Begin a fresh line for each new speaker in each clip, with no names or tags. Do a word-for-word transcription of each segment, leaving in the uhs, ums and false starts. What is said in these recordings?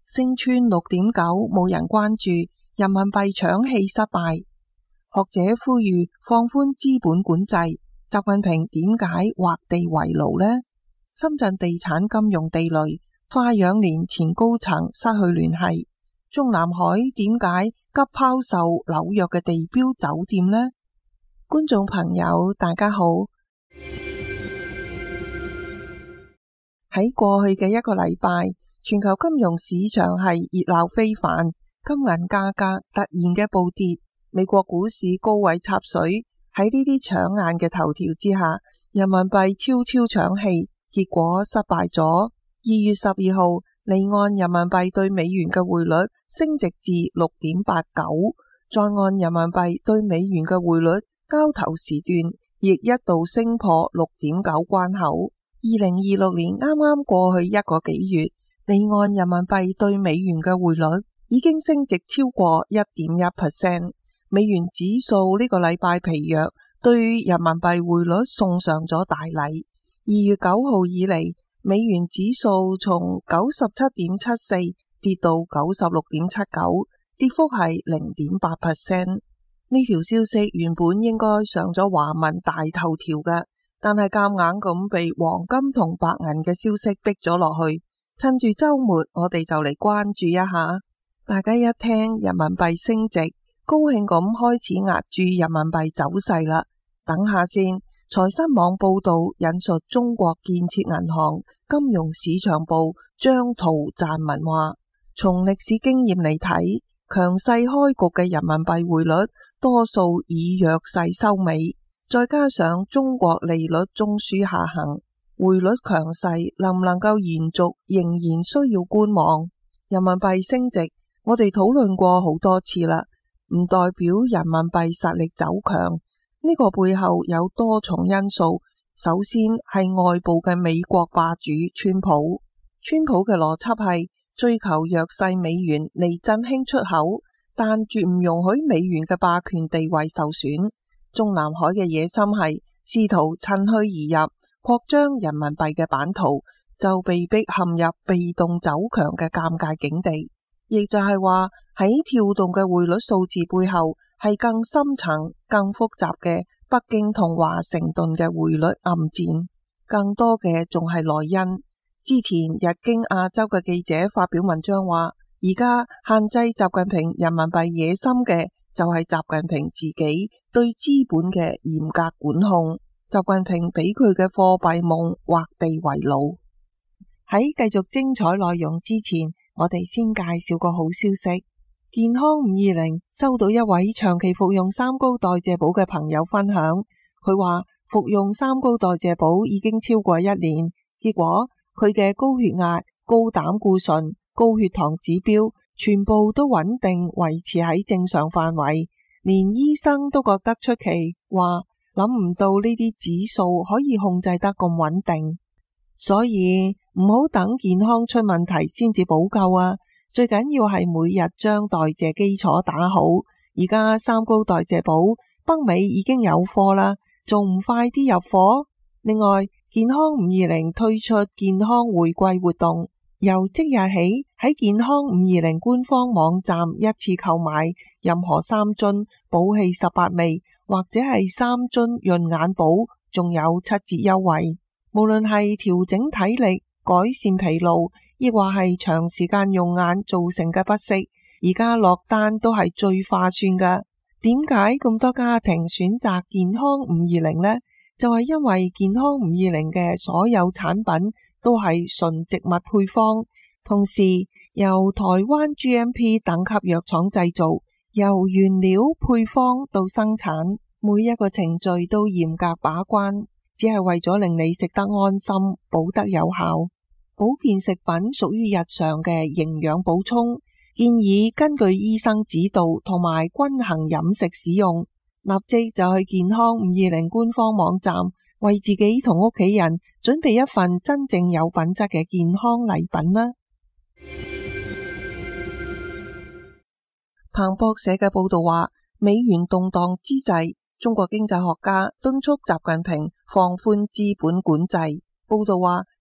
升穿六點九冇人關注，人民幣搶戲失敗。學者呼籲放寬資本管制，習近平點解畫地為牢呢？深圳地產金融地雷，花樣年前高層失去聯繫。中南海點解急拋售紐約嘅地標酒店呢？觀眾朋友大家好。喺過去嘅一個禮拜，全球金融市場係熱鬧非凡，金銀價格突然嘅暴跌，美國股市高位插水。喺呢啲搶眼嘅頭條之下，人民幣悄悄搶戲，結果失敗咗。二月十二號，離岸人民幣對美元嘅匯率升值至六點八九，在岸人民幣對美元嘅匯率交投時段亦一度升破六點九關口。二零二六年啱啱過去一個幾月，離岸人民幣對美元嘅匯率已經升值超過一點一 percent。美元指數呢個禮拜疲弱，對人民幣匯率送上咗大禮。二月九號以嚟，美元指數從九十七點七四跌到九十六點七九，跌幅係零點八 percent。呢條消息原本應該上咗華文大頭條嘅，但係夾硬咁被黃金同白銀嘅消息逼咗落去。趁住周末，我哋就嚟關注一下。大家一聽人民幣升值，高興咁開始壓住人民幣走勢啦。等下先，財新網報道引述中國建設銀行金融市場部張圖撰文話，從歷史經驗嚟睇，強勢開局嘅人民幣匯率多數以弱勢收尾，再加上中國利率中樞下行，匯率強勢能唔能夠延續，仍然需要觀望。人民幣升值，我哋討論過好多次啦，唔代表人民幣實力走強。呢個背後有多重因素。首先係外部嘅美國霸主川普，川普嘅邏輯係追求弱勢美元嚟振興出口，但絕唔容許美元嘅霸權地位受損。中南海嘅野心係試圖趁虛而入，擴張人民幣嘅版圖，就被迫陷入被動走強嘅尷尬境地。亦就係話喺跳動嘅匯率數字背後，係更深層、更複雜嘅北京同華盛頓嘅匯率暗戰，更多嘅仲係內因。之前日經亞洲嘅記者發表文章話，而家限制習近平人民幣野心嘅就係習近平自己對資本嘅嚴格管控。習近平俾佢嘅貨幣夢畫地為牢。喺繼續精彩內容之前，我哋先介紹個好消息。健康五二零收到一位長期服用三高代謝寶嘅朋友分享，佢話服用三高代謝寶已經超過一年，結果佢嘅高血壓、高膽固醇、高血糖指標全部都穩定維持喺正常範圍，連醫生都覺得出奇，話諗唔到呢啲指數可以控制得咁穩定。所以唔好等健康出問題先至補救啊！最緊要係每日將代謝基礎打好。而家三高代謝寶北美已經有貨啦，仲唔快啲入貨？另外，健康五二零推出健康回饋活動，由即日起喺健康五二零官方網站一次購買任何三樽寶氣十八味或者係三樽潤眼寶，仲有七折優惠。無論係調整體力、改善疲勞，亦或係長時間用眼造成嘅不適，而家落單都係最划算㗎。點解咁多家庭選擇健康五二零呢？就係因為健康五二零嘅所有產品都係純植物配方，同時由台灣 G M P 等級藥廠製造，由原料配方到生產，每一個程序都嚴格把關，只係為咗令你食得安心、保得有效。保健食品屬於日常嘅營養補充，建議根據醫生指導同埋均衡飲食使用。立即就去健康五二零官方網站，為自己同屋企人準備一份真正有品質嘅健康禮品啦。彭博社嘅報道話，美元動盪之際，中國經濟學家敦促習近平放寬資本管制。報道話，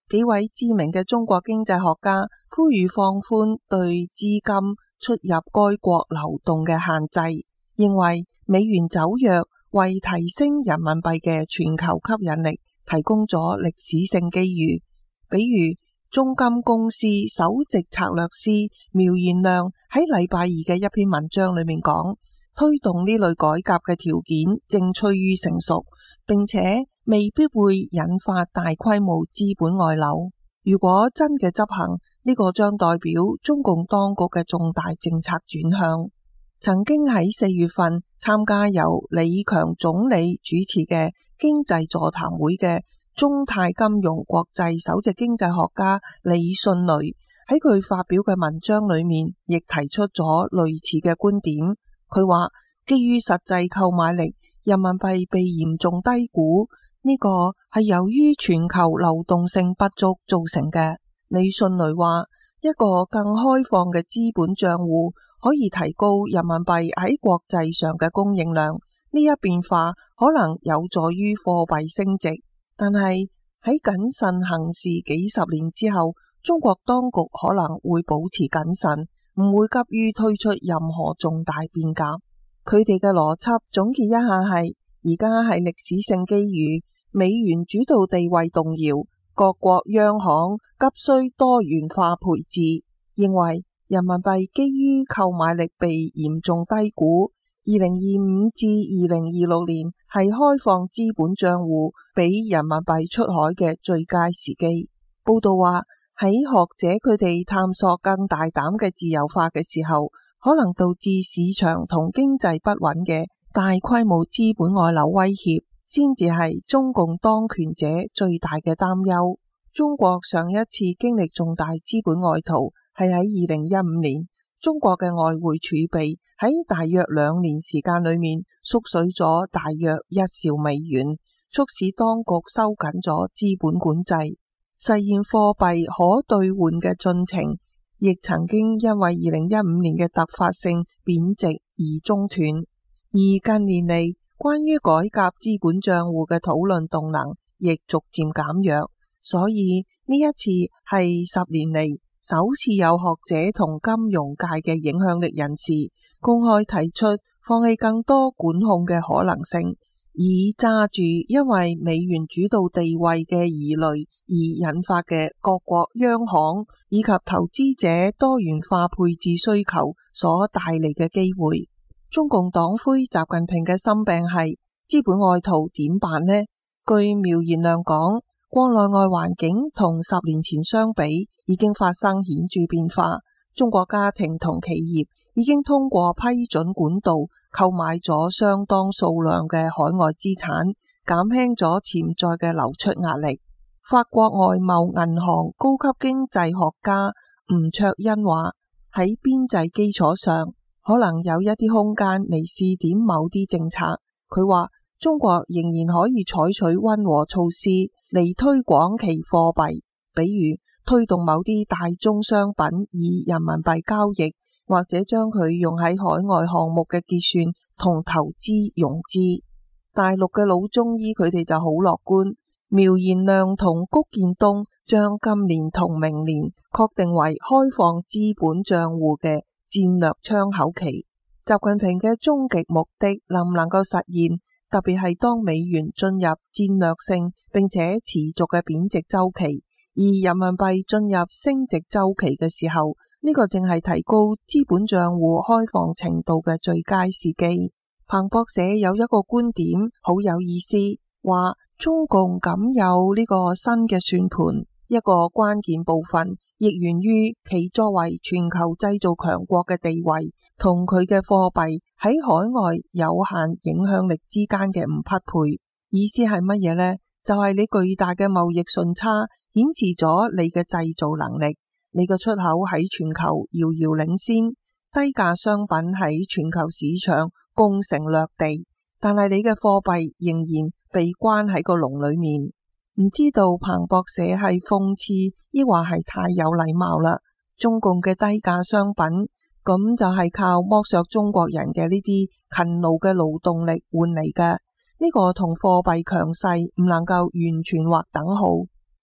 幾位知名嘅中國經濟學家呼籲放寬對資金出入該國流動嘅限制，認為美元走弱為提升人民幣嘅全球吸引力提供咗歷史性機遇。比如中金公司首席策略師苗賢亮喺禮拜二嘅一篇文章裏面講，推動呢類改革嘅條件正趨於成熟，並且未必會引發大規模資本外流。如果真嘅執行，呢個將代表中共當局嘅重大政策轉向。曾經喺四月份參加由李強總理主持嘅經濟座談會嘅中泰金融國際首席經濟學家李迅雷喺佢發表嘅文章裏面，亦提出咗類似嘅觀點。佢話，基於實際購買力，人民幣被嚴重低估，呢個係由於全球流動性不足造成嘅。李迅雷話，一個更開放嘅資本賬戶可以提高人民幣喺國際上嘅供應量，呢一變化可能有助於貨幣升值。但係喺謹慎行事幾十年之後，中國當局可能會保持謹慎，唔會急於推出任何重大變革。佢哋嘅邏輯總結一下係：而家係歷史性機遇，美元主導地位動搖，各國央行急需多元化配置，認為人民幣基於購買力被嚴重低估。二零二五至二零二六年係開放資本賬戶俾人民幣出海嘅最佳時機。報道話，喺學者佢哋探索更大膽嘅自由化嘅時候，可能導致市場同經濟不穩嘅大規模資本外流威脅，先至係中共當權者最大嘅擔憂。中國上一次經歷重大資本外逃係喺二零一五年，中國嘅外匯儲備喺大約兩年時間裏面縮水咗大約一兆美元，促使當局收緊咗資本管制，實現貨幣可兌換嘅進程，亦曾經因為二零一五年嘅突發性貶值而中斷。而近年嚟，關於改革資本賬戶嘅討論動能亦逐漸減弱，所以呢一次係十年嚟首次有學者同金融界嘅影響力人士公開提出放棄更多管控嘅可能性，以揸住因為美元主導地位嘅疑慮而引發嘅各國央行以及投資者多元化配置需求所帶嚟嘅機會。中共黨魁習近平嘅心病係資本外逃點辦呢？據苗賢亮講，國內外環境同十年前相比已經發生顯著變化，中國家庭同企業已經通過批准管道購買咗相當數量嘅海外資產，減輕咗潛在嘅流出壓力。法國外貿銀行高級經濟學家吳卓恩話，喺邊際基礎上可能有一啲空間嚟試點某啲政策。佢話中國仍然可以採取溫和措施嚟推廣其貨幣，比如推動某啲大宗商品以人民幣交易，或者將佢用喺海外項目嘅結算同投資融資。大陸嘅老中醫佢哋就好樂觀，苗賢亮同谷建東將今年同明年確定為開放資本賬戶嘅戰略窗口期。習近平嘅終極目的能唔能夠實現？特別係當美元進入戰略性並且持續嘅貶值周期，而人民幣進入升值周期嘅時候，呢個正係提高資本賬戶開放程度嘅最佳時機。彭博社有一個觀點好有意思，話中共敢有呢個新嘅算盤，一個關鍵部分亦源於其作為全球製造強國嘅地位同佢嘅貨幣喺海外有限影響力之間嘅唔匹配。意思係乜嘢呢？就係你巨大嘅貿易順差顯示咗你嘅製造能力，你嘅出口喺全球遙遙領先，低價商品喺全球市場攻城略地，但係你嘅貨幣仍然被關喺個籠裏面。唔知道彭博社係諷刺抑或係太有禮貌啦。中共嘅低價商品咁就係靠剝削中國人嘅呢啲勤勞嘅勞動力換嚟嘅，呢個同貨幣強勢唔能夠完全劃等號。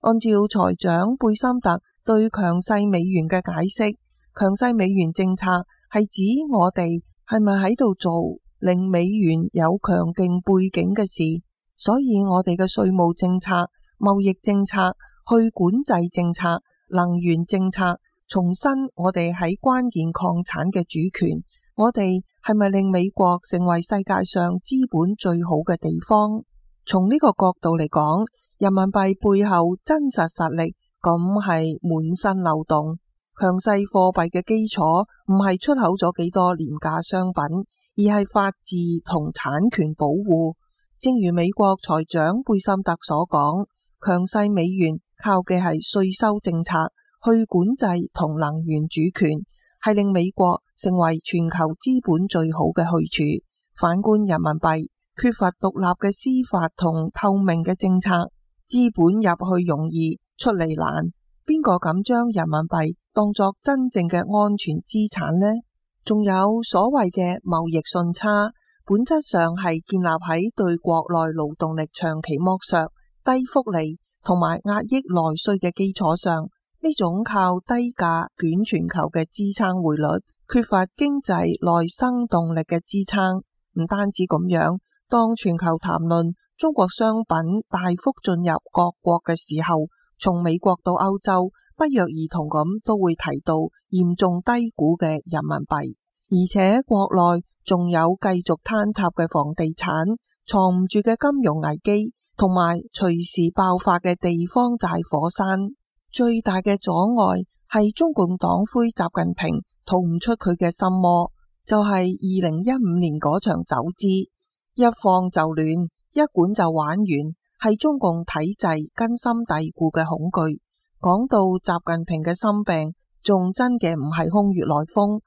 按照財長貝森特對強勢美元嘅解釋，強勢美元政策係指我哋係咪喺度做令美元有強勁背景嘅事，所以我哋嘅稅務政策、貿易政策、去管制政策、能源政策，重申我哋喺關鍵礦產嘅主權，我哋係咪令美國成為世界上資本最好嘅地方？從呢個角度嚟講，人民幣背後真實實力咁係滿身漏洞。強勢貨幣嘅基礎唔係出口咗幾多廉價商品，而係法治同產權保護。正如美國財長貝森特所講，強勢美元靠嘅係稅收政策、去管制同能源主權，係令美國成為全球資本最好嘅去處。反觀人民幣，缺乏獨立嘅司法同透明嘅政策，資本入去容易，出嚟難。邊個敢將人民幣當作真正嘅安全資產呢？仲有所謂嘅貿易順差，本質上係建立喺對國內勞動力長期剝削、低福利同埋壓抑內需嘅基礎上。呢種靠低價捲全球嘅支撐匯率，缺乏經濟內生動力嘅支撐。唔單止咁樣，當全球談論中國商品大幅進入各國嘅時候，從美國到歐洲，不約而同咁都會提到嚴重低估嘅人民幣，而且國內仲有繼續坍塌嘅房地產、藏唔住嘅金融危機，同埋隨時爆發嘅地方債火山。最大嘅阻礙係中共黨魁習近平逃唔出佢嘅心魔，就係二零一五年嗰場走資，一放就亂，一管就玩完，係中共體制根深蒂固嘅恐懼。講到習近平嘅心病，仲真嘅唔係空穴來風。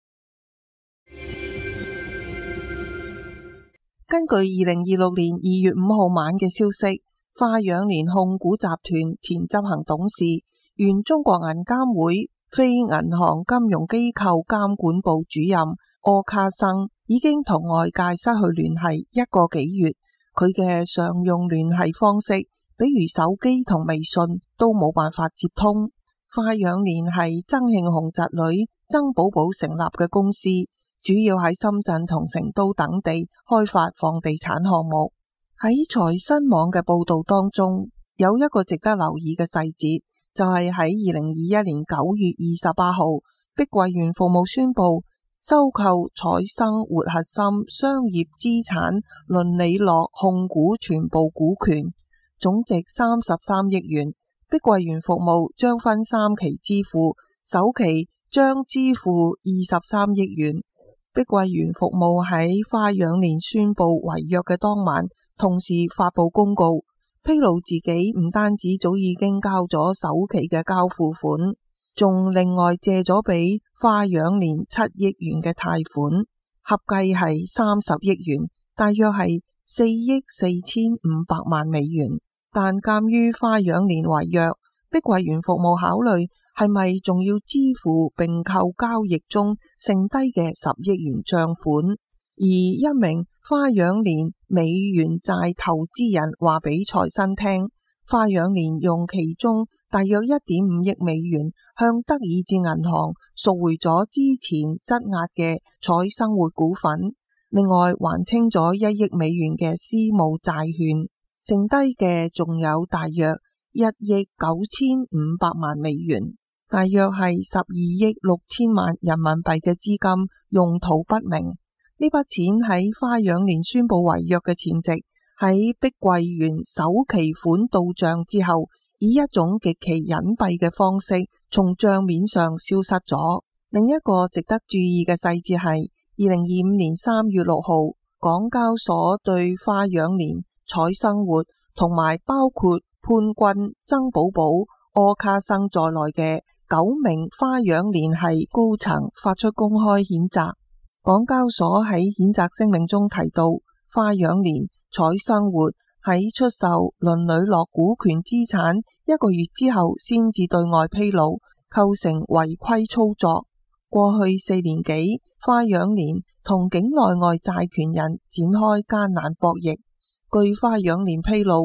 根據二零二六年二月五號晚嘅消息，花樣年控股集團前執行董事、原中國銀監會非銀行金融機構監管部主任柯卡生已經同外界失去聯繫一個幾月，佢嘅常用聯繫方式，比如手機同微信都冇辦法接通。花樣年係曾慶紅侄女曾寶寶成立嘅公司，主要喺深圳同成都等地開發房地產項目。喺財新網嘅報道當中，有一個值得留意嘅細節，就係喺二零二一年九月二十八號，碧桂園服務宣布收購彩生活核心商業資產倫理樂控股全部股權，總值三十三億元。碧桂園服務將分三期支付，首期將支付二十三億元。碧桂園服務喺花樣年宣布違約嘅當晚，同時發布公告，披露自己唔單止早已經交咗首期嘅交付款，仲另外借咗俾花樣年七億元嘅貸款，合計係三十億元，大約係四億四千五百萬美元。但鑒於花樣年違約，碧桂園服務考慮係咪仲要支付併購交易中剩低嘅十億元賬款，而一名花樣年美元債投資人話俾財新聽，花樣年用其中大約一點五億美元向德意志銀行贖回咗之前質押嘅彩生活股份，另外還清咗一億美元嘅私募債券，剩低嘅仲有大約一億九千五百萬美元，大約係十二億六千萬人民幣嘅資金用途不明。呢筆錢喺花樣年宣布違約嘅前夕，喺碧桂園首期款到賬之後，以一種極其隱蔽嘅方式從賬面上消失咗。另一個值得注意嘅細節係二零二五年三月六號，港交所對花樣年、彩生活同埋包括潘軍、曾寶寶、柯卡生在內嘅九名花樣年系高層發出公開譴責。港交所喺譴責聲明中提到，花樣年、彩生活喺出售倫理樂股權資產一個月之後先至對外披露，構成違規操作。過去四年幾，花樣年同境內外債權人展開艱難博弈。據花樣年披露，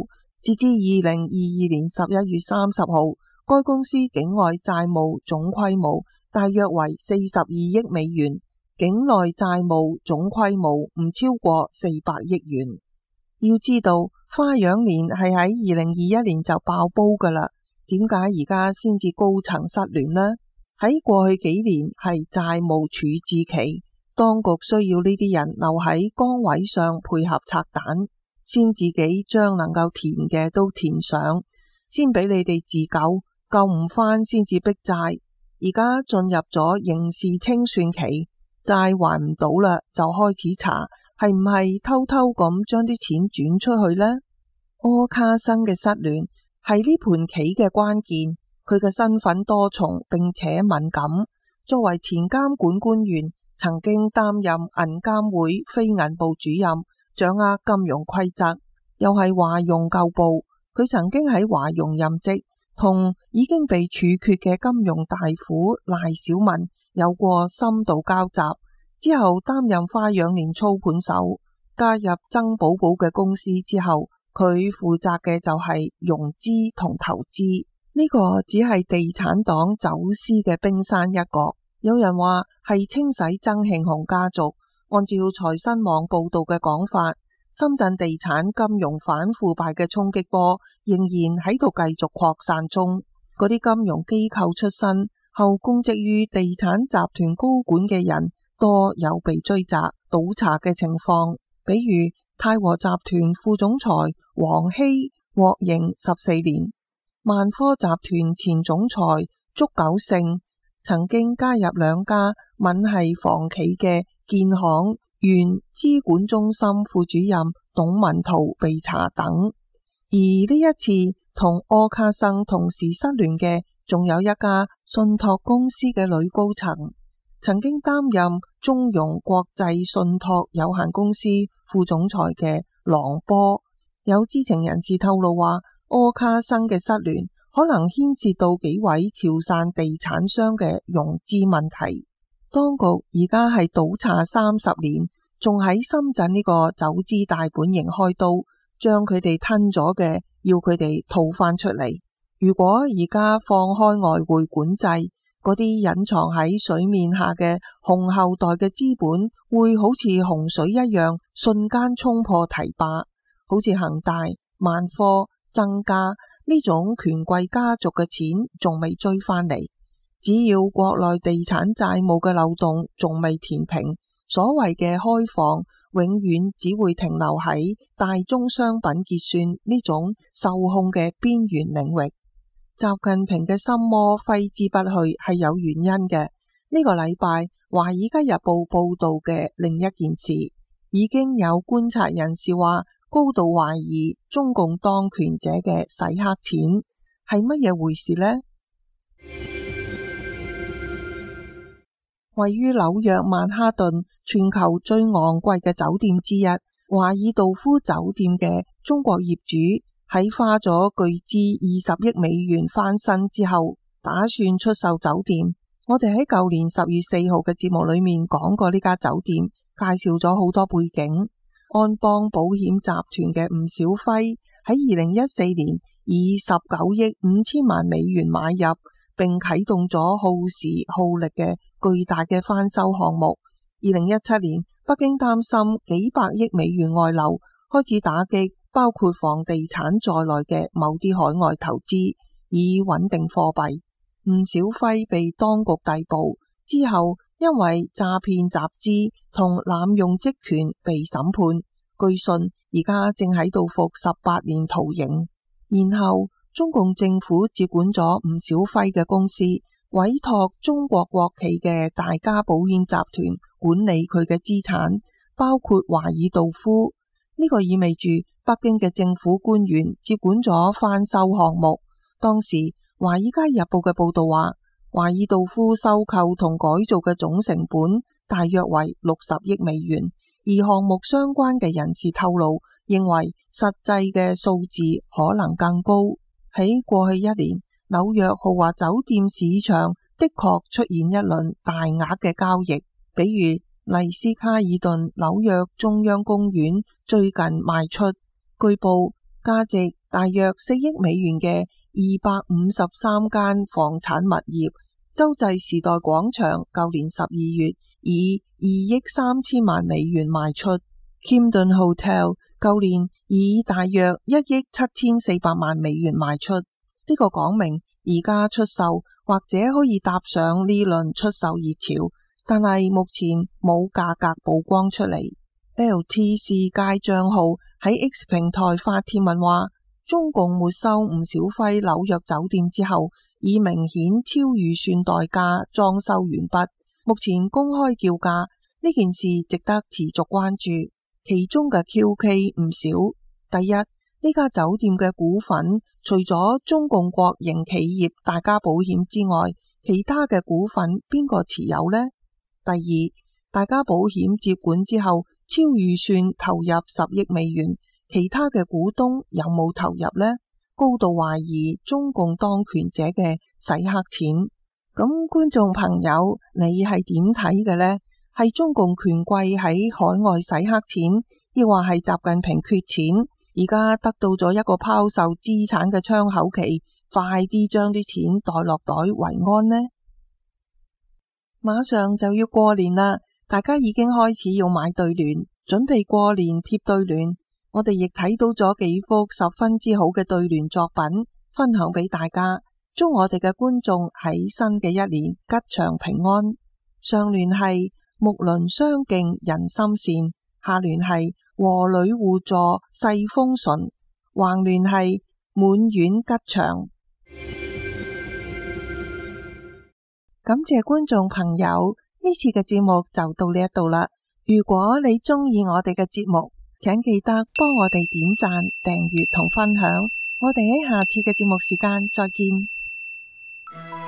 截至二零二二年十一月三十號，該公司境外債務總規模大約為四十二億美元，境內債務總規模唔超過四百億元。要知道，花樣年係喺二零二一年就爆煲噶啦，點解而家先至高層失聯呢？喺過去幾年係債務處置期，當局需要呢啲人留喺崗位上配合拆彈，先自己將能夠填嘅都填上，先俾你哋自救，救唔返先至逼債。而家進入咗刑事清算期，債還唔到啦，就開始查係唔係偷偷咁將啲錢轉出去呢？柯卡生嘅失聯係呢盤棋嘅關鍵，佢嘅身份多重並且敏感。作為前監管官員，曾經擔任銀監會非銀部主任，掌握金融規則，又係華融舊部。佢曾經喺華融任職，同已經被處決嘅金融大虎賴小民有過深度交集。之後擔任花樣年操盤手，加入曾寶寶嘅公司之後，佢負責嘅就係融資同投資。呢、這個只係地產黨走私嘅冰山一角。有人話係清洗曾慶紅家族。按照財新網報道嘅講法，深圳地產金融反腐敗嘅衝擊波仍然喺度繼續擴散中。嗰啲金融機構出身後供職於地產集團高管嘅人，多有被追責倒查嘅情況。比如泰和集團副總裁王希獲刑十四年，萬科集團前總裁祝久勝曾經加入兩家閩系房企嘅建行原資管中心副主任董文圖被查等。而呢一次同柯卡生同時失聯嘅，仲有一家信託公司嘅女高層，曾經擔任中融國際信託有限公司副總裁嘅郎波。有知情人士透露話，柯卡生嘅失聯可能牽涉到幾位潮汕地產商嘅融資問題。當局而家係倒查三十年，仲喺深圳呢個走資大本營開刀，將佢哋吞咗嘅要佢哋吐翻出嚟。如果而家放開外匯管制，嗰啲隱藏喺水面下嘅紅後代嘅資本會好似洪水一樣瞬間衝破堤壩，好似恒大、萬科、增家呢種權貴家族嘅錢仲未追翻嚟。只要國內地產債務嘅漏洞仲未填平，所謂嘅開放永遠只會停留喺大宗商品結算呢種受控嘅邊緣領域。習近平嘅心魔揮之不去係有原因嘅。呢個禮拜《華爾街日報》報道嘅另一件事，已經有觀察人士話高度懷疑中共當權者嘅洗黑錢係乜嘢回事呢？位於紐約曼哈頓全球最昂貴嘅酒店之一華爾道夫酒店嘅中國業主喺花咗巨資二十億美元翻新之後，打算出售酒店。我哋喺舊年十月四號嘅節目裏面講過呢家酒店，介紹咗好多背景。安邦保險集團嘅吳小輝喺二零一四年以十九億五千萬美元買入，並啟動咗耗時耗力嘅巨大嘅翻修項目。二零一七年，北京擔心幾百億美元外流，開始打擊包括房地產在內嘅某啲海外投資，以穩定貨幣。吳小輝被當局逮捕之後，因為詐騙集資同濫用職權被審判，據信而家正喺度服十八年徒刑。然後中共政府接管咗吳小輝嘅公司，委託中國國企嘅大家保險集團管理佢嘅資產，包括華爾道夫。呢個意味住北京嘅政府官員接管咗翻修項目。當時《華爾街日報》嘅報道話，華爾道夫收購同改造嘅總成本大約為六十億美元，而項目相關嘅人士透露，認為實際嘅數字可能更高。喺過去一年，紐約豪華酒店市場的確出現一輪大額嘅交易，比如麗思卡爾頓紐約中央公園最近賣出，據報價值大約四億美元嘅二百五十三間房產物業。洲際時代廣場舊年十二月以二億三千萬美元賣出。Camden Hotel 舊年以大約一億七千四百萬美元賣出。呢個講明而家出售或者可以搭上呢輪出售熱潮，但係目前冇價格曝光出嚟。L T C 界賬號喺 X 平台發帖文話，中共沒收吳小輝紐約酒店之後，以明顯超預算代價裝修完畢，目前公開叫價，呢件事值得持續關注。其中嘅 Q K 唔少。第一，呢家酒店嘅股份除咗中共國營企業大家保險之外，其他嘅股份邊個持有呢？第二，大家保險接管之後超預算投入十億美元，其他嘅股東有冇投入呢？高度懷疑中共當權者嘅洗黑錢。咁觀眾朋友，你係點睇嘅呢？係中共權貴喺海外洗黑錢，亦或係習近平缺錢，而家得到咗一個拋售資產嘅窗口期，快啲將啲錢袋落袋為安呢？馬上就要過年啦，大家已經開始要買對聯，準備過年貼對聯。我哋亦睇到咗幾幅十分之好嘅對聯作品，分享俾大家，祝我哋嘅觀眾喺新嘅一年吉祥平安。上聯係睦鄰相敬人心善，下聯係和女互助世風順，橫聯係滿院吉祥。感謝觀眾朋友，呢次嘅節目就到呢一度啦。如果你中意我哋嘅節目，請記得幫我哋點讚、訂閱同分享。我哋喺下次嘅節目時間再見。